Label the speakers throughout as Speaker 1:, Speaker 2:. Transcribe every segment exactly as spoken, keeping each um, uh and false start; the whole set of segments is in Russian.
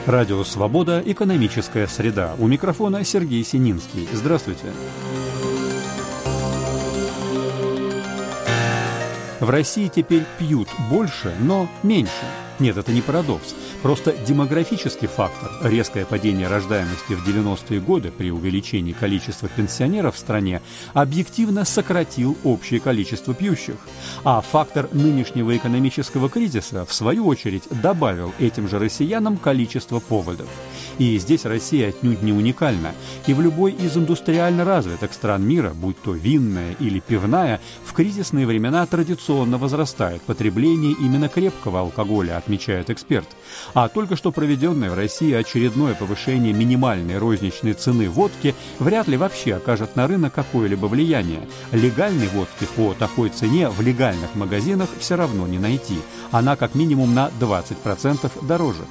Speaker 1: Радио «Свобода. Экономическая среда». У микрофона Сергей Сининский. Здравствуйте. В России теперь пьют больше, но меньше. Нет, это не парадокс. Просто демографический фактор, резкое падение рождаемости в девяностые годы при увеличении количества пенсионеров в стране, объективно сократил общее количество пьющих. А фактор нынешнего экономического кризиса, в свою очередь, добавил этим же россиянам количество поводов. И здесь Россия отнюдь не уникальна. И в любой из индустриально развитых стран мира, будь то винная или пивная, в кризисные времена традиционно возрастает потребление именно крепкого алкоголя, отмечает эксперт. А только что проведенное в России очередное повышение минимальной розничной цены водки вряд ли вообще окажет на рынок какое-либо влияние. Легальной водки по такой цене в легальных магазинах все равно не найти. Она как минимум на двадцать процентов дороже.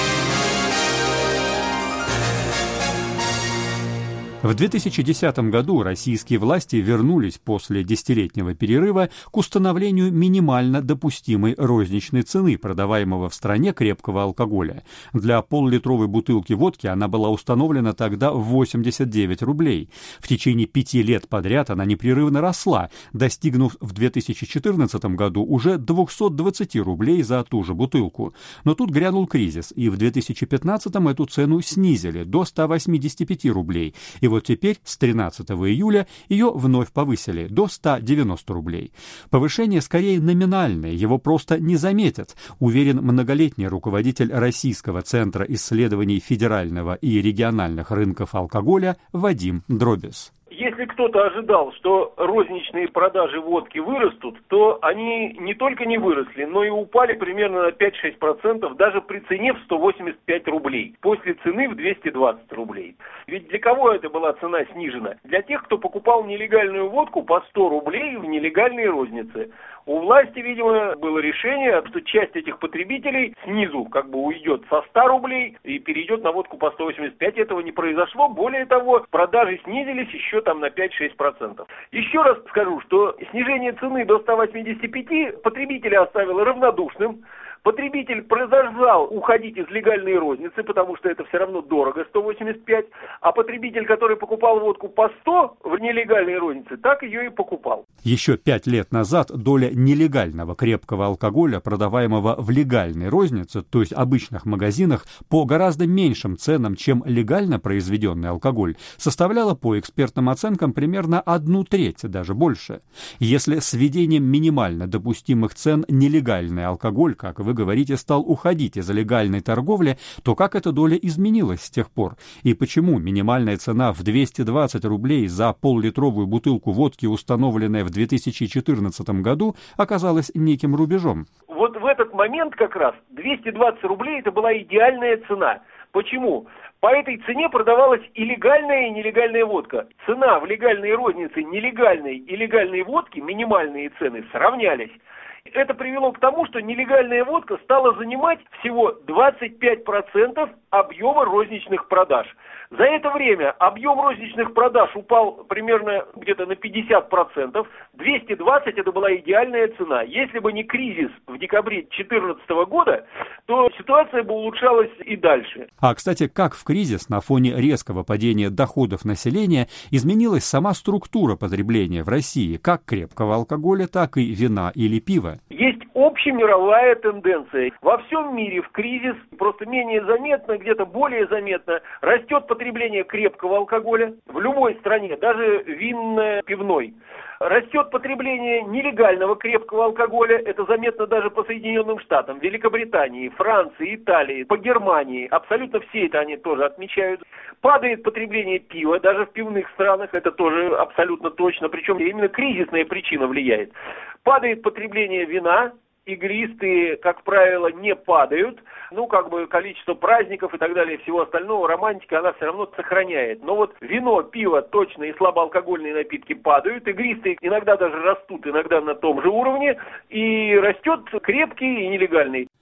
Speaker 1: В две тысячи десятом году российские власти вернулись после десятилетнего перерыва к установлению минимально допустимой розничной цены продаваемого в стране крепкого алкоголя. Для полулитровой бутылки водки она была установлена тогда в восемьдесят девять рублей. В течение пяти лет подряд она непрерывно росла, достигнув в две тысячи четырнадцатом году уже двухсот двадцати рублей за ту же бутылку. Но тут грянул кризис, и в две тысячи пятнадцатом эту цену снизили до ста восьмидесяти пяти рублей. И вот теперь с тринадцатого июля ее вновь повысили до ста девяноста рублей. Повышение скорее номинальное, его просто не заметят, уверен многолетний руководитель Российского центра исследований федерального и региональных рынков алкоголя Вадим Дробис.
Speaker 2: Если кто-то ожидал, что розничные продажи водки вырастут, то они не только не выросли, но и упали примерно на пять-шесть процентов даже при цене в сто восемьдесят пять рублей, после цены в двести двадцать рублей. Ведь для кого это была цена снижена? Для тех, кто покупал нелегальную водку по сто рублей в нелегальной рознице. У власти, видимо, было решение, что часть этих потребителей снизу как бы уйдет со ста рублей и перейдет на водку по сто восемьдесят пять. Этого не произошло. Более того, продажи снизились еще там на пять-шесть процентов. Еще раз скажу, что снижение цены до ста восьмидесяти пяти потребителя оставило равнодушным. Потребитель продолжал уходить из легальной розницы, потому что это все равно дорого, сто восемьдесят пять, а потребитель, который покупал водку по сто в нелегальной рознице, так ее и покупал.
Speaker 1: Еще пять лет назад доля нелегального крепкого алкоголя, продаваемого в легальной рознице, то есть обычных магазинах, по гораздо меньшим ценам, чем легально произведенный алкоголь, составляла по экспертным оценкам примерно одну треть, даже больше. Если с введением минимально допустимых цен нелегальный алкоголь, как вы говорите, стал уходить из легальной торговли, то как эта доля изменилась с тех пор? И почему минимальная цена в двести двадцать рублей за поллитровую бутылку водки, установленная в две тысячи четырнадцатом году, оказалась неким рубежом?
Speaker 2: Вот в этот момент как раз двести двадцать рублей это была идеальная цена. Почему? По этой цене продавалась и легальная, и нелегальная водка. Цена в легальной рознице нелегальной и легальной водки, минимальные цены, сравнялись. Это привело к тому, что нелегальная водка стала занимать всего двадцать пять процентов объема розничных продаж. За это время объем розничных продаж упал примерно где-то на пятьдесят процентов. двести двадцать это была идеальная цена. Если бы не кризис в декабре две тысячи четырнадцатого года, то ситуация бы улучшалась и дальше.
Speaker 1: А, кстати, как в кризис на фоне резкого падения доходов населения изменилась сама структура потребления в России, как крепкого алкоголя, так и вина или пива?
Speaker 2: Есть общемировая тенденция. Во всем мире в кризис, просто менее заметно, где-то более заметно, растет потребление крепкого алкоголя в любой стране, даже винной, пивной. Растет потребление нелегального крепкого алкоголя, это заметно даже по Соединенным Штатам, Великобритании, Франции, Италии, по Германии, абсолютно все это они тоже отмечают. Падает потребление пива, даже в пивных странах, это тоже абсолютно точно, причем именно кризисная причина влияет. Падает потребление вина, игристые, как правило, не падают. Ну, как бы количество праздников и так далее, всего остального, романтика, она все равно сохраняет. Но вот вино, пиво точно и слабоалкогольные напитки падают. Игристые иногда даже растут, иногда на том же уровне. И растет крепкий и нелегальный.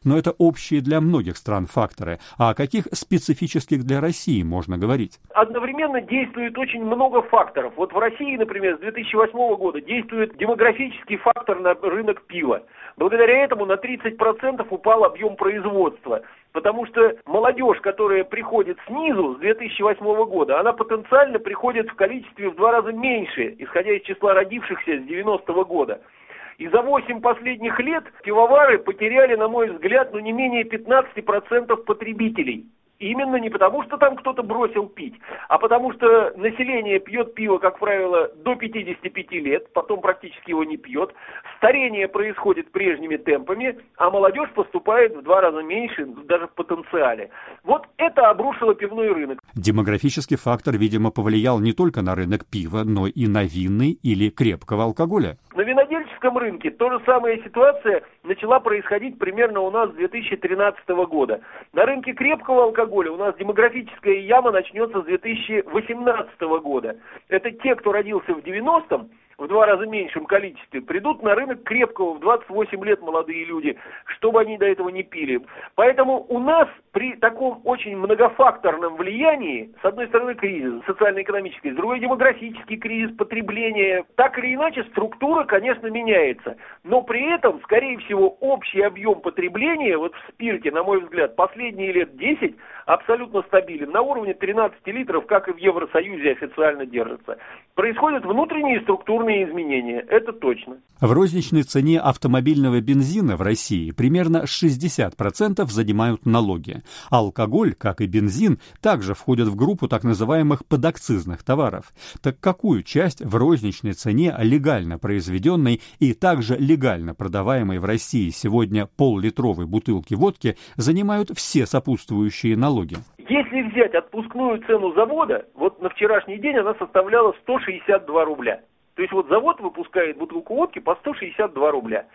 Speaker 1: но это общие для многих стран факторы. А о каких специфических для России можно говорить?
Speaker 2: Одновременно действует очень много факторов. Вот в России, например, с две тысячи восьмого года действует демографический фактор на рынок пива. Благодаря этому на тридцать процентов упал объем производства. Потому что молодежь, которая приходит снизу с две тысячи восьмого года, она потенциально приходит в количестве в два раза меньше, исходя из числа родившихся с девяностого года. И за восемь последних лет пивовары потеряли, на мой взгляд, ну не менее пятнадцать процентов потребителей. Именно не потому, что там кто-то бросил пить, а потому что население пьет пиво, как правило, до пятидесяти пяти лет, потом практически его не пьет. Старение происходит прежними темпами, а молодежь поступает в два раза меньше, даже в потенциале. Вот это обрушило пивной рынок.
Speaker 1: Демографический фактор, видимо, повлиял не только на рынок пива, но и на винный или крепкого алкоголя.
Speaker 2: На винодельческом рынке та же самая ситуация начала происходить примерно у нас с две тысячи тринадцатого года. На рынке крепкого алкоголя у нас демографическая яма начнется с две тысячи восемнадцатого года. Это те, кто родился в девяностом, в два раза меньшем количестве, придут на рынок крепкого в двадцать восемь лет молодые люди, чтобы они до этого не пили. Поэтому у нас при таком очень многофакторном влиянии, с одной стороны кризис социально-экономический, с другой демографический кризис потребления, так или иначе структура, конечно, меняется. Но при этом, скорее всего, общий объем потребления вот в спирте, на мой взгляд, последние лет десять абсолютно стабилен. На уровне тринадцати литров, как и в Евросоюзе официально держится. Происходят внутренние структурные изменения, это точно.
Speaker 1: В розничной цене автомобильного бензина в России примерно шестьдесят процентов занимают налоги. Алкоголь, как и бензин, также входят в группу так называемых подакцизных товаров. Так какую часть в розничной цене легально произведенной и также легально продаваемой в России сегодня пол-литровой бутылки водки занимают все сопутствующие налоги?
Speaker 2: Если взять отпускную цену завода, вот на вчерашний день она составляла сто шестьдесят два рубля. То есть вот завод выпускает бутылку водки по сто шестьдесят два рубля.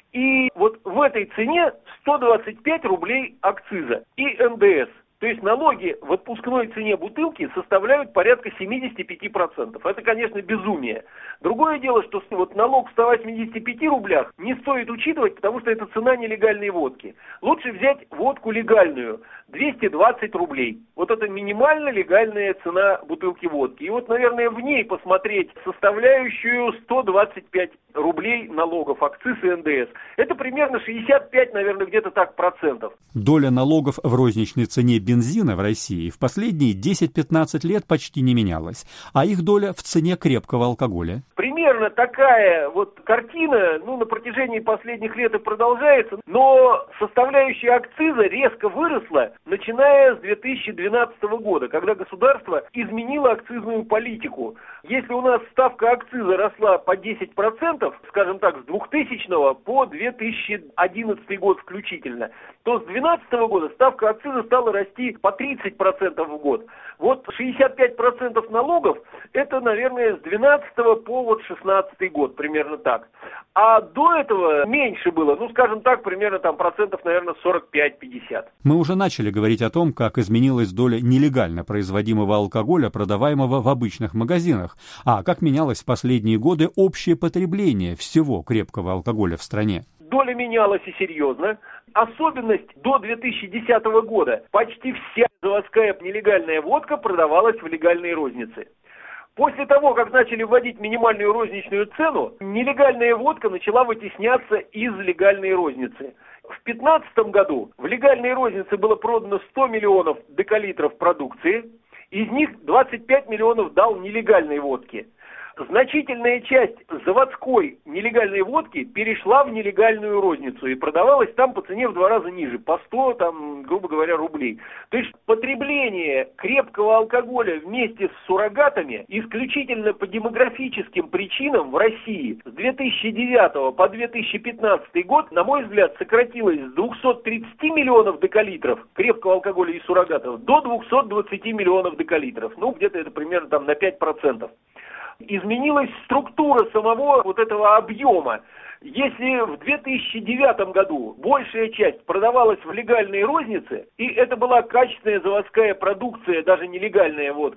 Speaker 2: И вот в этой цене сто двадцать пять рублей акциза и эн дэ эс. То есть налоги в отпускной цене бутылки составляют порядка семьдесят пять процентов. Это, конечно, безумие. Другое дело, что вот налог в ста восьмидесяти пяти рублях не стоит учитывать, потому что это цена нелегальной водки. Лучше взять водку легальную, двести двадцать рублей. Вот это минимально легальная цена бутылки водки. И вот, наверное, в ней посмотреть составляющую сто двадцать пять рублей налогов, акциз и эн дэ эс. Это примерно шестьдесят пять, наверное, где-то так процентов.
Speaker 1: Доля налогов в розничной цене бензина в России в последние десять-пятнадцать лет почти не менялась, а их доля в цене крепкого алкоголя?
Speaker 2: Примерно такая вот картина, ну, на протяжении последних лет и продолжается, но составляющая акциза резко выросла, начиная с две тысячи двенадцатого года, когда государство изменило акцизную политику. Если у нас ставка акциза росла по десять процентов, скажем так, с двухтысячного по две тысячи одиннадцатый год включительно, то с две тысячи двенадцатого года ставка акциза стала расти по тридцать процентов в год. Вот шестьдесят пять процентов налогов, это, наверное, с двенадцатого по вот шестнадцатый год, примерно так. А до этого меньше было, ну, скажем так, примерно там процентов, наверное, сорок пять-пятьдесят.
Speaker 1: Мы уже начали говорить о том, как изменилась доля нелегально производимого алкоголя, продаваемого в обычных магазинах, а как менялось в последние годы общее потребление всего крепкого алкоголя в стране.
Speaker 2: Доля менялась и серьезно. Особенность до две тысячи десятого года. Почти вся заводская нелегальная водка продавалась в легальной рознице. После того, как начали вводить минимальную розничную цену, нелегальная водка начала вытесняться из легальной розницы. В две тысячи пятнадцатом году в легальной рознице было продано сто миллионов декалитров продукции, из них двадцать пять миллионов дал нелегальной водки. Значительная часть заводской нелегальной водки перешла в нелегальную розницу и продавалась там по цене в два раза ниже, по сто, там, грубо говоря, рублей. То есть потребление крепкого алкоголя вместе с суррогатами исключительно по демографическим причинам в России с две тысячи девятого по две тысячи пятнадцатый год, на мой взгляд, сократилось с двухсот тридцати миллионов декалитров крепкого алкоголя и суррогатов до двухсот двадцати миллионов декалитров. Ну, где-то это примерно там на пять процентов. Изменилась структура самого вот этого объема. Если в две тысячи девятом году большая часть продавалась в легальной рознице, и это была качественная заводская продукция, даже нелегальная водка,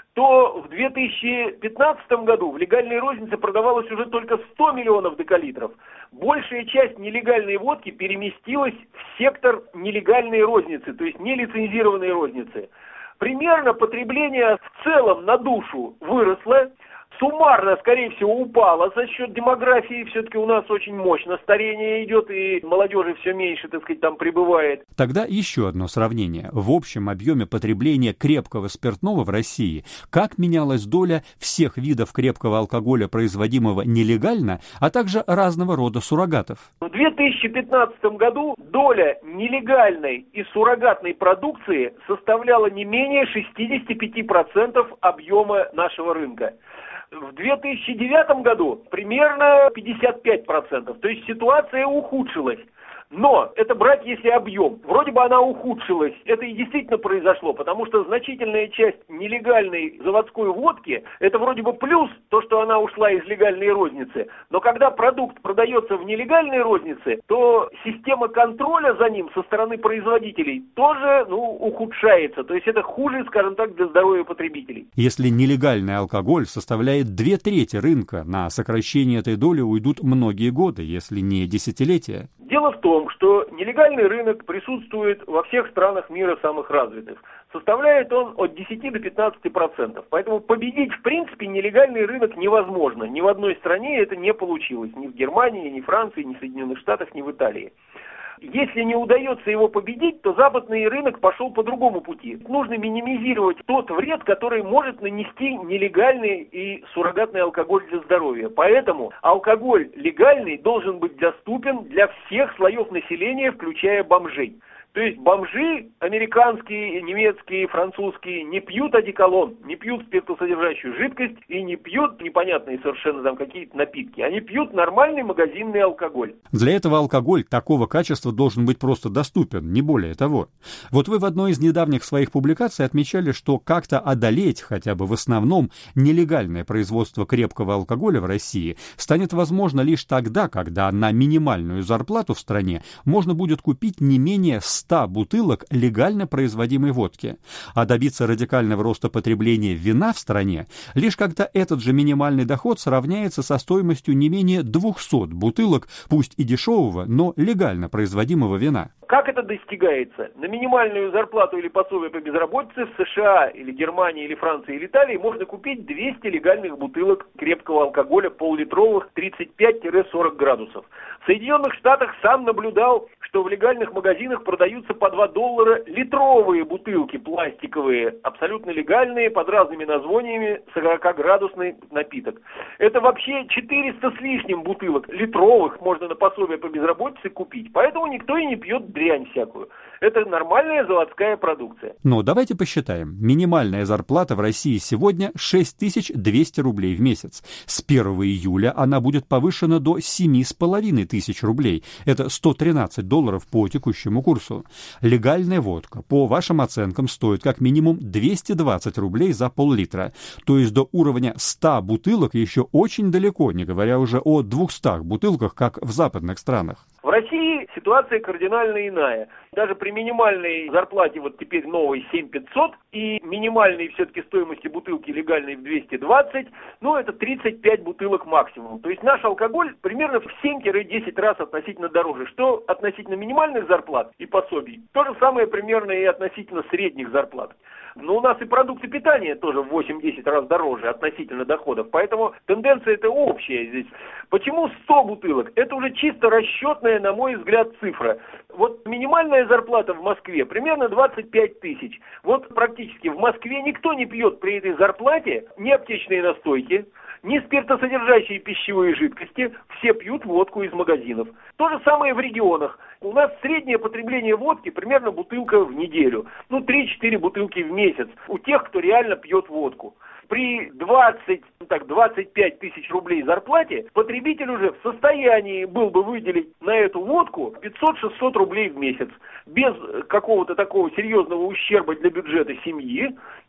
Speaker 2: то в две тысячи пятнадцатом году в легальной рознице продавалось уже только сто миллионов декалитров. Большая часть нелегальной водки переместилась в сектор нелегальной розницы, то есть нелицензированной розницы. Примерно потребление в целом на душу выросло. Суммарно, скорее всего, упала за счет демографии. Все-таки у нас очень мощно старение идет, и молодежи все меньше, так сказать, там прибывает.
Speaker 1: Тогда еще одно сравнение. В общем объеме потребления крепкого спиртного в России как менялась доля всех видов крепкого алкоголя, производимого нелегально, а также разного рода суррогатов?
Speaker 2: В две тысячи пятнадцатом году доля нелегальной и суррогатной продукции составляла не менее шестьдесят пять процентов объема нашего рынка. В две тысячи девятом году примерно пятьдесят пять процентов, то есть ситуация ухудшилась. Но это брать, если объем. Вроде бы она ухудшилась. Это и действительно произошло, потому что значительная часть нелегальной заводской водки, это вроде бы плюс, то, что она ушла из легальной розницы. Но когда продукт продается в нелегальной рознице, то система контроля за ним со стороны производителей тоже, ну, ухудшается. То есть это хуже, скажем так, для здоровья потребителей.
Speaker 1: Если нелегальный алкоголь составляет две трети рынка, на сокращение этой доли уйдут многие годы, если не десятилетия.
Speaker 2: Дело в том, что нелегальный рынок присутствует во всех странах мира самых развитых. Составляет он от десяти до пятнадцати процентов. Поэтому победить, в принципе, нелегальный рынок невозможно. Ни в одной стране это не получилось. Ни в Германии, ни в Франции, ни в Соединенных Штатах, ни в Италии. Если не удается его победить, то западный рынок пошел по другому пути. Нужно минимизировать тот вред, который может нанести нелегальный и суррогатный алкоголь для здоровья. Поэтому алкоголь легальный должен быть доступен для всех слоев населения, включая бомжей. То есть бомжи американские, немецкие, французские не пьют одеколон, не пьют спиртосодержащую жидкость и не пьют непонятные совершенно там какие-то напитки. Они пьют нормальный магазинный алкоголь.
Speaker 1: Для этого алкоголь такого качества должен быть просто доступен, не более того. Вот вы в одной из недавних своих публикаций отмечали, что как-то одолеть хотя бы в основном нелегальное производство крепкого алкоголя в России станет возможно лишь тогда, когда на минимальную зарплату в стране можно будет купить не менее ста бутылок легально производимой водки, а добиться радикального роста потребления вина в стране лишь когда этот же минимальный доход сравняется со стоимостью не менее двухсот бутылок, пусть и дешевого, но легально производимого вина.
Speaker 2: Как это достигается? На минимальную зарплату или пособие по безработице в США или Германии или Франции или Италии можно купить двести легальных бутылок крепкого алкоголя пол-литровых тридцать пять - сорок градусов. В Соединенных Штатах сам наблюдал, что в легальных магазинах продаются по два доллара литровые бутылки пластиковые, абсолютно легальные, под разными названиями, сорокаградусный напиток. Это вообще четыреста с лишним бутылок литровых можно на пособие по безработице купить. Поэтому никто и не пьет дрянь всякую. Это нормальная заводская продукция.
Speaker 1: Но давайте посчитаем. Минимальная зарплата в России сегодня шесть тысяч двести рублей в месяц. С первого июля она будет повышена до семь с половиной тысяч рублей. Это сто тринадцать долларов по текущему курсу. Легальная водка, по вашим оценкам, стоит как минимум двести двадцать рублей за пол-литра. То есть до уровня ста бутылок еще очень далеко, не говоря уже о двухстах бутылках, как в западных странах.
Speaker 2: В России ситуация кардинально иная. Даже при минимальной зарплате, вот теперь новой семь тысяч пятьсот, и минимальной все-таки стоимости бутылки легальной в двести двадцать, ну это тридцать пять бутылок максимум. То есть наш алкоголь примерно в семь - десять раз относительно дороже. Что относительно минимальных зарплат и пособий, то же самое примерно и относительно средних зарплат. Но у нас и продукты питания тоже в восемь-десять раз дороже относительно доходов. Поэтому тенденция это общая здесь. Почему сто бутылок? Это уже чисто расчетная, на мой взгляд, цифра. Вот минимальная зарплата в Москве примерно двадцать пять тысяч. Вот практически в Москве никто не пьет при этой зарплате ни аптечные настойки, ни спиртосодержащие пищевые жидкости, все пьют водку из магазинов. То же самое в регионах. У нас среднее потребление водки примерно бутылка в неделю. Ну, три-четыре бутылки в месяц у тех, кто реально пьет водку. При двадцати, ну так, двадцати пяти тысяч рублей зарплате потребитель уже в состоянии был бы выделить на эту водку пятьсот-шестьсот рублей в месяц. Без какого-то такого серьезного ущерба для бюджета семьи.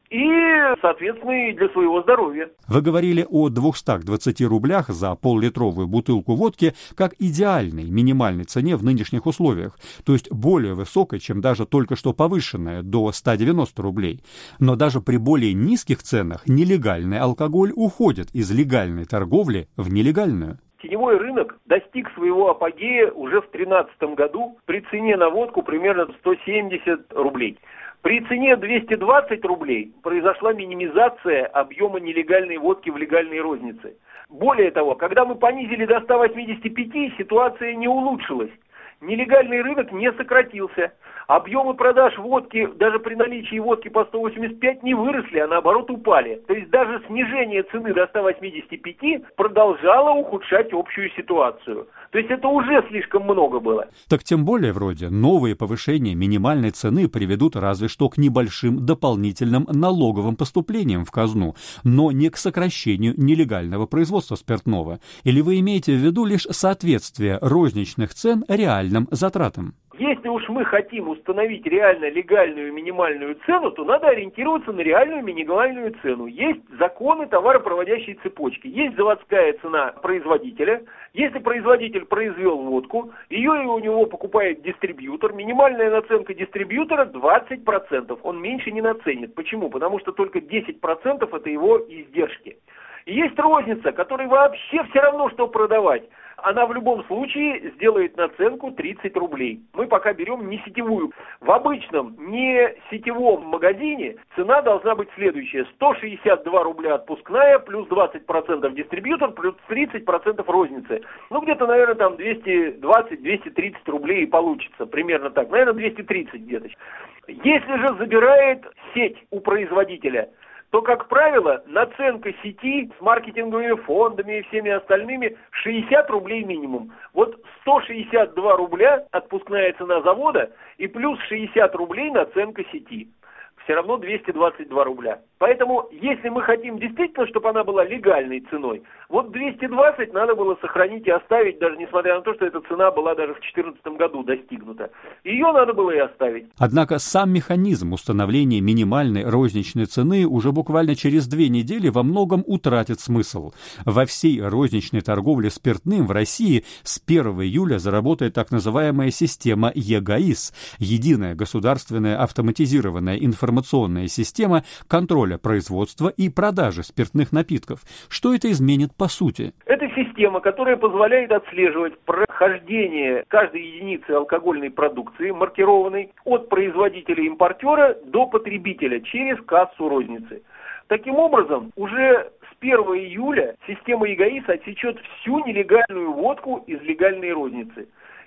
Speaker 2: и, соответственно, и для своего здоровья.
Speaker 1: Вы говорили о двухстах двадцати рублях за пол-литровую бутылку водки как идеальной минимальной цене в нынешних условиях, то есть более высокой, чем даже только что повышенная до ста девяноста рублей. Но даже при более низких ценах нелегальный алкоголь уходит из легальной торговли в нелегальную.
Speaker 2: Теневой рынок достиг своего апогея уже в две тысячи тринадцатом году при цене на водку примерно сто семьдесят рублей. При цене двести двадцать рублей произошла минимизация объема нелегальной водки в легальной рознице. Более того, когда мы понизили до ста восьмидесяти пяти, ситуация не улучшилась. Нелегальный рынок не сократился. Объемы продаж водки даже при наличии водки по сто восемьдесят пять не выросли, а наоборот упали. То есть даже снижение цены до ста восьмидесяти пяти продолжало ухудшать общую ситуацию. То есть это уже слишком много было.
Speaker 1: Так тем более вроде новые повышения минимальной цены приведут разве что к небольшим дополнительным налоговым поступлениям в казну, но не к сокращению нелегального производства спиртного. Или вы имеете в виду лишь соответствие розничных цен реальным затратам?
Speaker 2: Если уж мы хотим установить реально легальную минимальную цену, то надо ориентироваться на реальную минимальную цену. Есть законы товаропроводящей цепочки, есть заводская цена производителя. Если производитель произвел водку, ее и у него покупает дистрибьютор, минимальная наценка дистрибьютора двадцать процентов, он меньше не наценит. Почему? Потому что только десять процентов это его издержки. И есть розница, которой вообще все равно, что продавать. Она в любом случае сделает наценку тридцать рублей. Мы пока берем не сетевую. В обычном не сетевом магазине цена должна быть следующая. сто шестьдесят два рубля отпускная, плюс двадцать процентов дистрибьютор, плюс тридцать процентов розницы. Ну, где-то, наверное, там двести двадцать - двести тридцать рублей и получится. Примерно так. Наверное, двести тридцать где-то. Если же забирает сеть у производителя, то, как правило, наценка сети с маркетинговыми фондами и всеми остальными шестьдесят рублей минимум. Вот сто шестьдесят два рубля отпускная цена завода и плюс шестьдесят рублей наценка сети. Все равно двести двадцать два рубля. Поэтому, если мы хотим действительно, чтобы она была легальной ценой, вот двести двадцать надо было сохранить и оставить, даже несмотря на то, что эта цена была даже в две тысячи четырнадцатом году достигнута. Ее надо было и оставить.
Speaker 1: Однако сам механизм установления минимальной розничной цены уже буквально через две недели во многом утратит смысл. Во всей розничной торговле спиртным в России с первого июля заработает так называемая система ЕГАИС – единая государственная автоматизированная информационная система контроля производства и продажи спиртных напитков. Что это изменит по сути?
Speaker 2: Это система, которая позволяет отслеживать прохождение каждой единицы алкогольной продукции, маркированной, от производителя-импортера до потребителя через кассу розницы. Таким образом, уже с первого июля система ЕГАИС отсечет всю нелегальную водку из легальной розницы.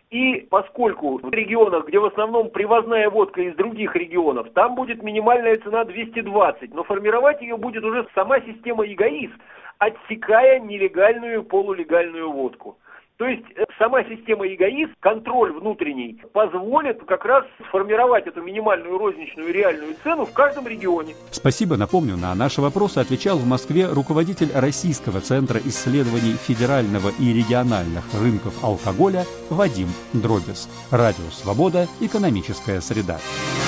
Speaker 2: И поскольку в регионах, где в основном привозная водка из других регионов, там будет минимальная цена двести двадцать, но формировать ее будет уже сама система ЕГАИС, отсекая нелегальную полулегальную водку. То есть сама система ЕГАИС, контроль внутренний, позволит как раз сформировать эту минимальную розничную реальную цену в каждом регионе.
Speaker 1: Спасибо. Напомню, на наши вопросы отвечал в Москве руководитель Российского центра исследований федерального и региональных рынков алкоголя Вадим Дробис. Радио «Свобода». Экономическая среда.